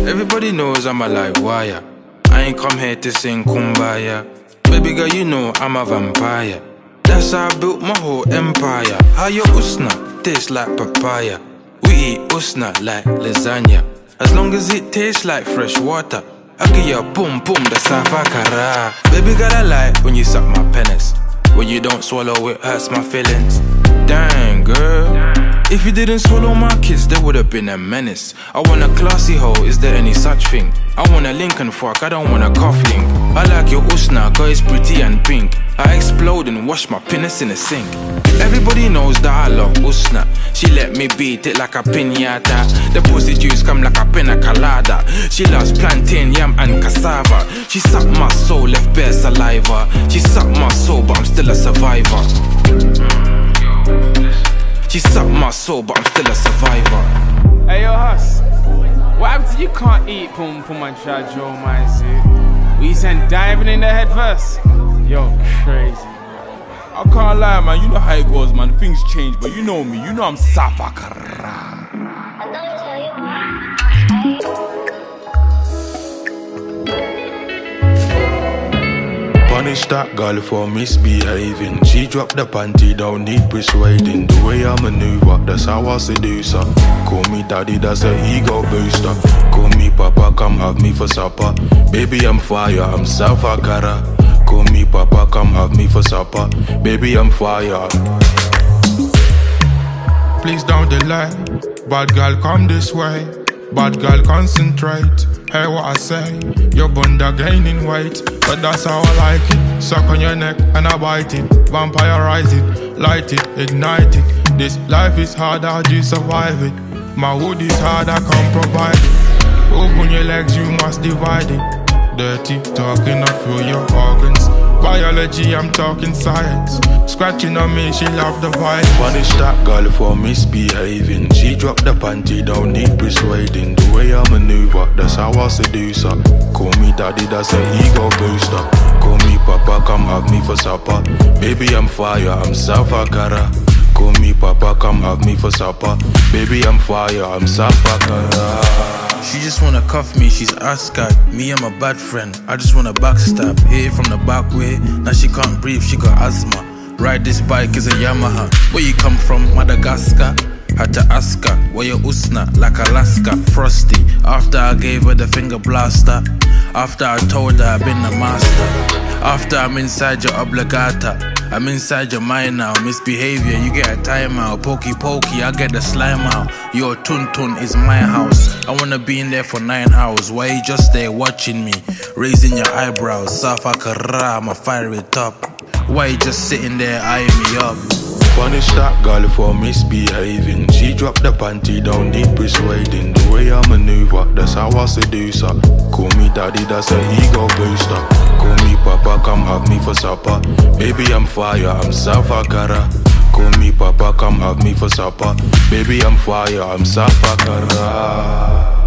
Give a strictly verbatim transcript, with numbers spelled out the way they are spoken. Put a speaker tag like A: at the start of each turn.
A: Everybody knows I'm a live wire. I ain't come here to sing kumbaya. Baby girl, you know I'm a vampire. That's how I built my whole empire. How your usna tastes like papaya. We eat usna like lasagna. As long as it tastes like fresh water, I give you a boom boom, that's afakara. Baby girl, I like when you suck my penis. When you don't swallow, it hurts my feelings. Dang, girl. If you didn't swallow my kids, there would've been a menace. I want a classy hoe, is there any such thing? I want a Lincoln fork, I don't want a cufflink. I like your usna, cause it's pretty and pink. I explode and wash my penis in the sink. Everybody knows that I love usna. She let me beat it like a piñata. The pussy juice come like a pina colada. She loves plantain, yam and cassava. She sucked my soul, left bare saliva. She sucked my soul, but I'm still a survivor. She sucked my soul, but I'm still a survivor.
B: Hey yo, Huss, what happened to you can't eat pum pum and try Joe mindset? We sent diving in the head first. Yo, crazy.
C: I can't lie, man. You know how it goes, man. Things change, but you know me. You know I'm Safakara.
D: Punish that girl for misbehaving. She dropped the panty, don't need persuading. The way I maneuver, that's how I seduce her. Call me daddy, that's an ego booster. Call me papa, come have me for supper. Baby, I'm fire, I'm Safakara. Call me papa, come have me for supper. Baby, I'm fire.
E: Please don't delay. Bad girl, come this way. Bad girl, concentrate. Hey, what I say? Your bunda gaining weight, but that's how I like it. Suck on your neck and I bite it. Vampirize it, light it, ignite it. This life is hard, how do you survive it? My wood is hard, I can't provide it. Open your legs, you must divide it. Dirty talking, I feel your organs. Biology, I'm talking science. Scratching on me, she love the vibe.
D: Punish that girl for misbehaving. She dropped the panty, don't need persuading. The way I maneuver, that's how I seduce her. Call me daddy, that's an ego booster. Call me papa, come have me for supper. Baby, I'm fire, I'm Safakara. Call me papa, come have me for supper. Baby, I'm fire, I'm Safakara.
A: She just wanna cuff me, she's Ascot. Me, I'm a bad friend, I just wanna backstab. Hit it from the back way, now she can't breathe, she got asthma. Ride this bike is a Yamaha. Where you come from, Madagascar? Had to ask her, where your usna, like Alaska, frosty. After I gave her the finger blaster. After I told her I've been the master. After I'm inside your obligata. I'm inside your mind now, misbehavior, you get a timeout. Pokey pokey, I get the slime out. Your tun tun is my house. I wanna be in there for nine hours. Why you just there watching me, raising your eyebrows? Safakara, I'ma fire it up. Why you just sitting there eyeing me up?
D: Punish that girl for misbehaving. She dropped the panty, don't need persuading. The way I maneuver, that's how I seduce her. Call me daddy, that's an ego booster. Call me papa, come have me for supper. Baby, I'm fire, I'm Safakara. Call me papa, come have me for supper. Baby, I'm fire, I'm Safakara.